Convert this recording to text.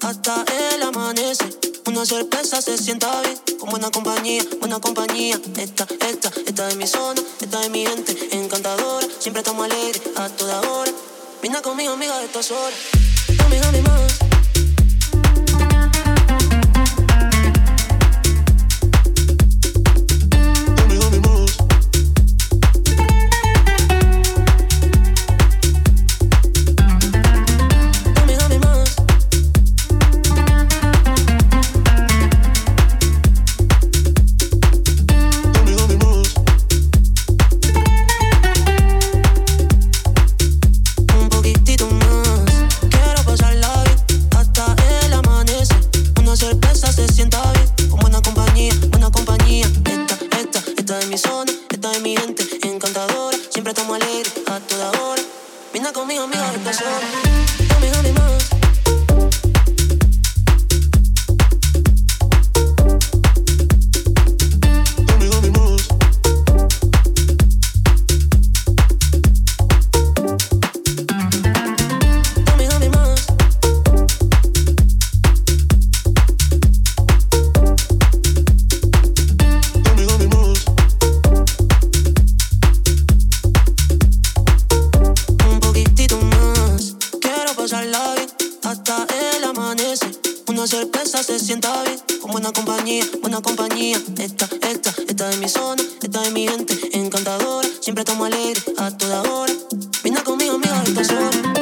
hasta el amanecer. Una sorpresa se sienta bien, con buena compañía, buena compañía. Esta es mi zona, esta es mi gente encantadora. Siempre estamos alegres a toda hora. Vina conmigo, amiga, de estas horas. Dame, dame más. Una sorpresa se sienta bien, con buena compañía, buena compañía. Esta es mi zona, esta es mi gente encantadora. Siempre estamos alegres a toda hora. Vina conmigo, amiga, de estas horas.